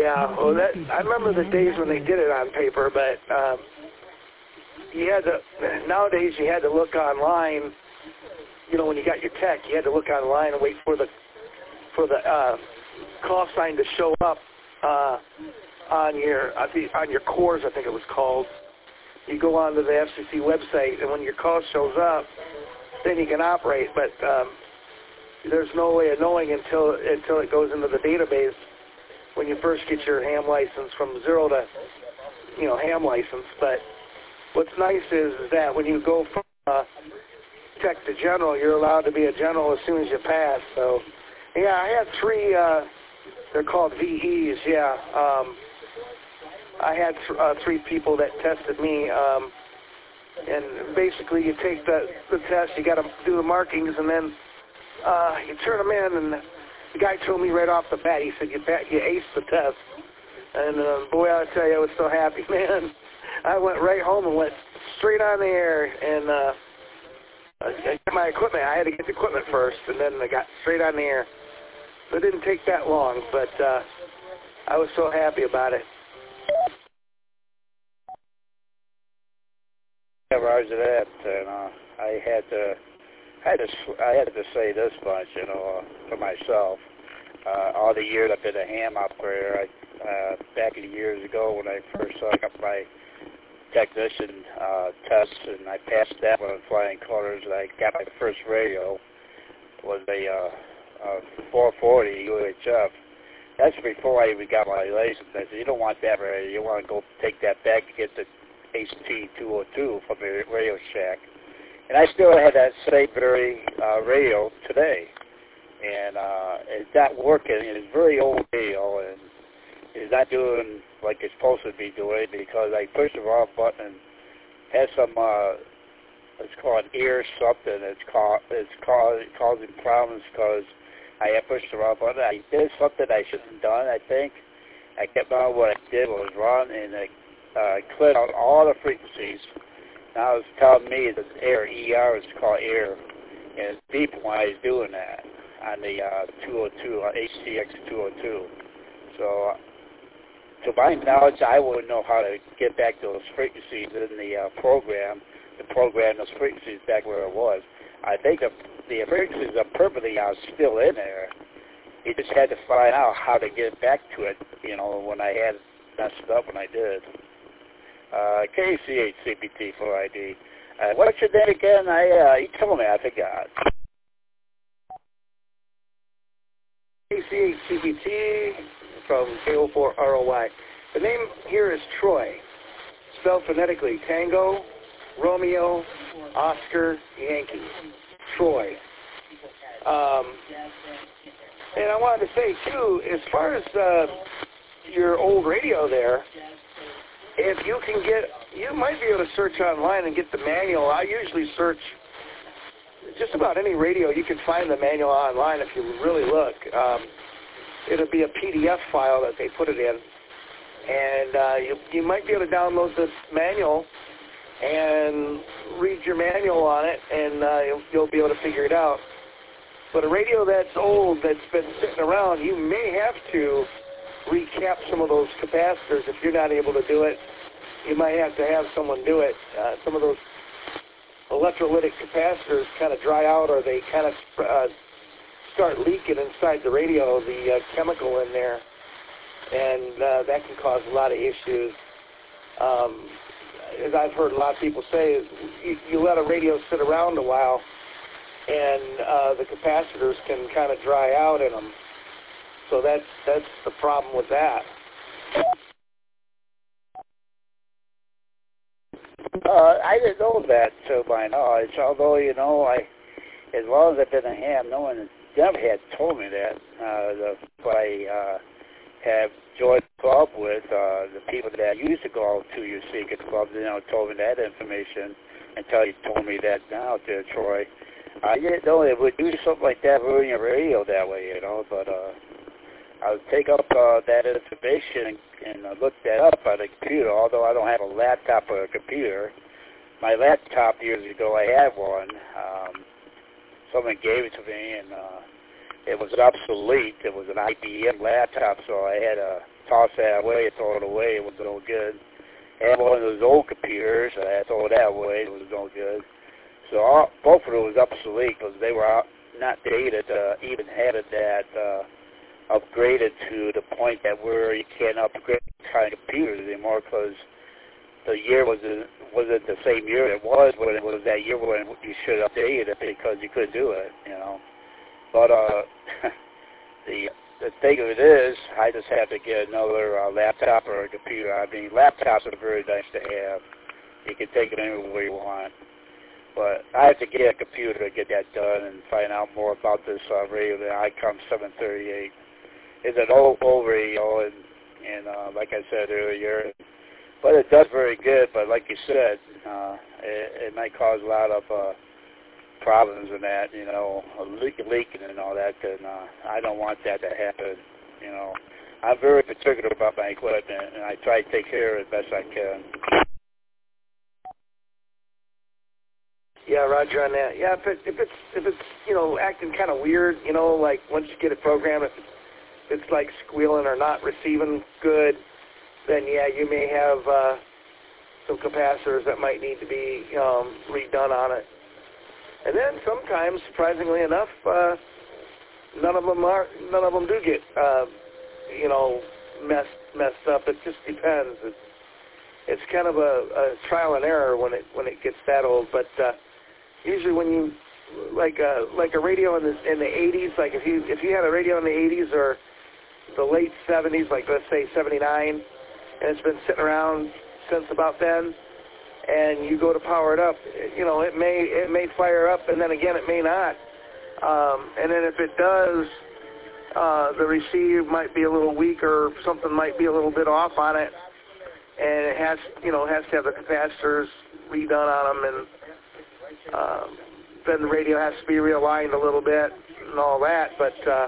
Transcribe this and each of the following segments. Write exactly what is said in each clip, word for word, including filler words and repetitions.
Yeah, well, that I remember the days when they did it on paper, but um, you had to. Nowadays, you had to look online. You know, when you got your tech, you had to look online and wait for the for the uh, call sign to show up uh, on your on your cores, I think it was called. You go onto the F C C website, and when your call shows up, then you can operate. But um, there's no way of knowing until until it goes into the database when you first get your ham license from zero to, you know, ham license. But what's nice is, is that when you go from uh, tech to general, you're allowed to be a general as soon as you pass. So, yeah, I had three, uh, they're called V Es, yeah. Um, I had th- uh, three people that tested me, um, and basically you take the, the test, you got to do the markings, and then uh, you turn them in, and the guy told me right off the bat, he said, you, bet, you aced the test. And uh, boy, I tell you, I was so happy, man. I went right home and went straight on the air, and uh, I got my equipment. I had to get the equipment first, and then I got straight on the air. So it didn't take that long, but uh, I was so happy about it. Roger that, and uh, I had to, I had to, I had to say this much, you know, uh, for myself. Uh, all the years I've been a ham operator. I, uh, back in the years ago when I first took up my technician uh, tests, and I passed that one in flying colors, and I got my first radio. It was a uh, uh, four forty U H F. That's before I even got my license. I said, you don't want that radio. You want to go take that back to get the H T two oh two from the Radio Shack. And I still have that same very uh, radio today. And uh, it's not working. It's very old radio, and it's not doing like it's supposed to be doing, because I pushed the wrong button and had some, uh, it's called ear something. It's, called, it's called, causing problems because I had pushed the wrong button. I did something I shouldn't have done, I think. I kept on what I did was wrong, and it uh, cleared out all the frequencies. Now it's telling me that air, E R is called air, and it's beeping when I was doing that on the uh, two oh two, uh, H C X two oh two. So, uh, to my knowledge, I wouldn't know how to get back those frequencies in the uh, program, to program those frequencies back where it was. I think the, the frequencies are permanently uh, still in there. You just had to find out how to get back to it, you know, when I had messed up when I did. Uh, K C H C B T for I D. Uh, what's your name again? I, uh, you told me, I forgot. K C H C B T from K O four R O Y. The name here is Troy, spelled phonetically: Tango, Romeo, Oscar, Yankee. Troy. Um, and I wanted to say, too, as far as uh, your old radio there, if you can get, you might be able to search online and get the manual. I usually search just about any radio. You can find the manual online if you really look. Um, it'll be a P D F file that they put it in. And uh, you, you might be able to download this manual and read your manual on it, and uh, you'll, you'll be able to figure it out. But a radio that's old, that's been sitting around, you may have to recap some of those capacitors. If you're not able to do it, you might have to have someone do it. Uh, some of those electrolytic capacitors kind of dry out, or they kind of uh, start leaking inside the radio, the uh, chemical in there, and uh, that can cause a lot of issues. Um, as I've heard a lot of people say, you, you let a radio sit around a while, and uh, the capacitors can kind of dry out in them. So that's that's the problem with that. Uh, I didn't know that to my knowledge, although, you know, I, as long as I've been a ham, no one never had told me that. Uh, the, but I uh, have joined the club with uh, the people that used to go to your secret club, you know, told me that information until you told me that now, there, Troy. I didn't know it would do something like that, ruin your radio that way, you know, but uh, I'll take up uh, that information and, and uh, look that up on the computer, although I don't have a laptop or a computer. My laptop, years ago, I had one. Um, someone gave it to me, and uh, it was obsolete. It was an I B M laptop, so I had to toss that away, throw it away. It was no good. I had one of those old computers. I had to throw that away. It was no good. So all, both of them was obsolete because they were out, not dated, uh, even had it that uh, upgraded to the point that where you can't upgrade kind of computers anymore because the year was wasn't the same year it was when it was that year when you should update it because you couldn't do it, you know. But uh, the the thing of it is, I just have to get another uh, laptop or a computer. I mean, laptops are very nice to have. You can take it anywhere you want. But I have to get a computer to get that done and find out more about this uh, radio, the ICOM seven thirty-eight. It's an old, old radio, and, and uh, like I said earlier, but it does very good. But like you said, uh, it, it might cause a lot of uh, problems in that, you know, leak, leaking and all that, and uh, I don't want that to happen, you know. I'm very particular about my equipment, and I try to take care of it best I can. Yeah, Roger on that. Yeah, if, it, if it's if it's you know acting kind of weird, you know, like once you get it programmed, if it's, if it's like squealing or not receiving good, then yeah, you may have uh, some capacitors that might need to be um, redone on it. And then sometimes, surprisingly enough, uh, none of them are none of them do get uh, you know messed messed up. It just depends. It's it's kind of a, a trial and error when it when it gets that old, but. Uh, Usually, when you like a like a radio in the in the eighties, like if you if you had a radio in the eighties or the late seventies, like let's say seventy-nine, and it's been sitting around since about then, and you go to power it up, you know, it may it may fire up, and then again it may not, um, and then if it does, uh, the receive might be a little weak or something might be a little bit off on it, and it has you know has to have the capacitors redone on them and. Um, then the radio has to be realigned a little bit and all that, but uh,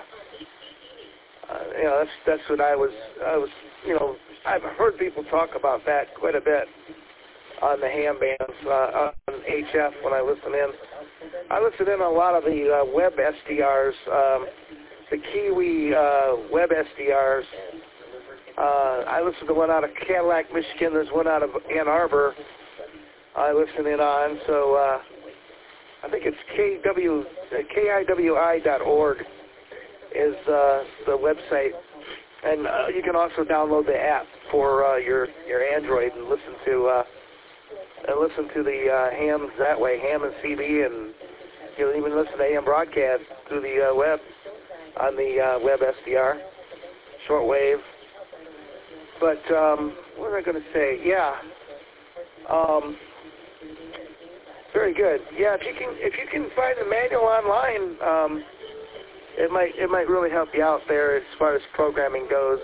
uh, you know that's that's what I was I was you know I've heard people talk about that quite a bit on the ham bands uh, on H F when I listen in. I listen in on a lot of the uh, web S D Rs, um, the Kiwi uh, web S D Rs. Uh, I listen to one out of Cadillac, Michigan. There's one out of Ann Arbor. I listen in on so. Uh, I think it's K W K I W I dot org is uh, the website, and uh, you can also download the app for uh, your your Android and listen to uh, and listen to the uh, hams that way, ham and C B, and you'll even listen to A M broadcast through the uh, web on the uh, web S D R, shortwave. But um, what was I going to say? Yeah. Um, Very good. Yeah, if you can if you can find the manual online, um, it might it might really help you out there as far as programming goes.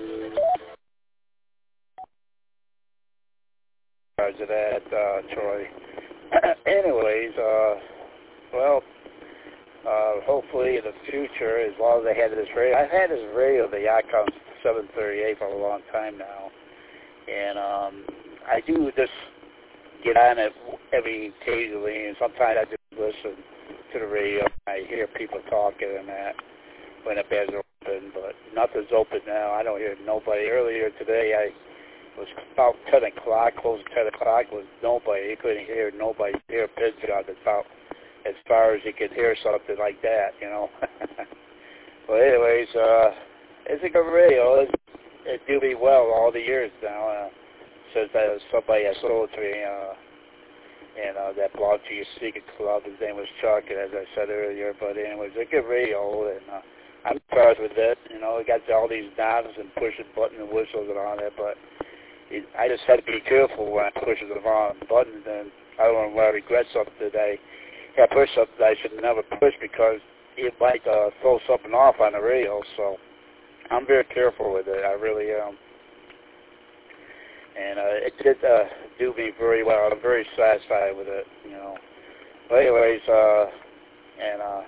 Roger that, uh, Troy. Anyways, uh, well, uh, hopefully in the future, as long as I have this radio, I've had this radio, the ICOM seven thirty-eight, for a long time now, and um, I do this. Get on it every occasionally, and sometimes I just listen to the radio. I hear people talking and that when the beds are open, but nothing's open now. I don't hear nobody. Earlier today, I was about ten o'clock, close to ten o'clock, was nobody. You couldn't hear nobody. Hear a pigeon about as far as you could hear something like that, you know. But anyways, uh, it's a good radio. It's, it do me well all the years now. Uh, Says that somebody has sold to me, uh, and uh, that belonged to your secret club. His name was Chuck, and as I said earlier. But anyways, a good radio, and uh, I'm charged with it. You know, it got all these knobs and pushing buttons and whistles and all that. But it, I just had to be careful when I push the wrong buttons, and I don't want to regret something that I had pushed something I should never push because it might uh, throw something off on the radio. So I'm very careful with it. I really am. And uh, it did uh, do me very well. I'm very satisfied with it, you know. But anyways, uh, and uh,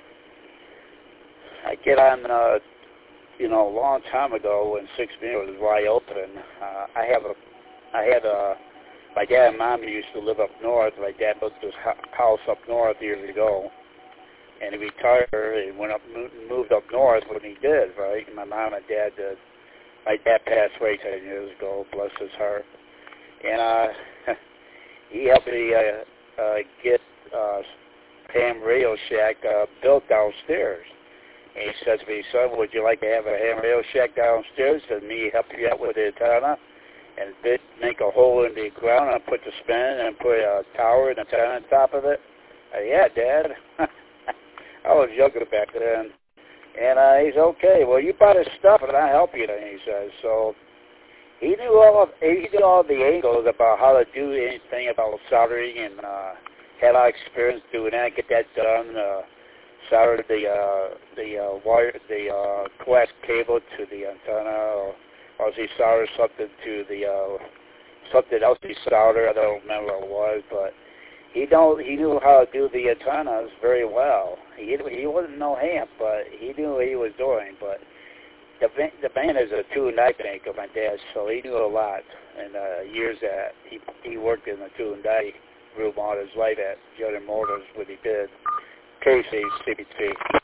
I get on, uh, you know, a long time ago when six million was wide open. Uh, I have a, I had a, my dad and mom used to live up north. My dad built this house up north years ago, and he retired and went up, moved up north when he did, right? And my mom and dad did. My dad passed away ten years ago, bless his heart. And uh, he helped me uh, uh, get uh, ham radio shack uh, built downstairs. And he said to me, son, would you like to have a ham radio shack downstairs and me help you out with the antenna? And bit, make a hole in the ground and put the spin and put a tower and antenna on top of it. Uh, yeah, Dad. I was younger back then. And uh, he's okay. Well, you buy the stuff and I'll help you then, he says. So he knew all of, he knew all the angles about how to do anything about soldering, and uh, had a lot of experience doing that, get that done. Uh, solder the uh, the uh, wire, the uh, coax cable to the antenna, or, or he soldered something to the uh, something else he soldered. I don't remember what it was, but he know he knew how to do the antennas very well. He he wasn't no ham, but he knew what he was doing. But the the man is a two and die bank of my dad, so he knew a lot. And uh, years that he he worked in the two and die room all his life at General Motors, what he did. K C C B T.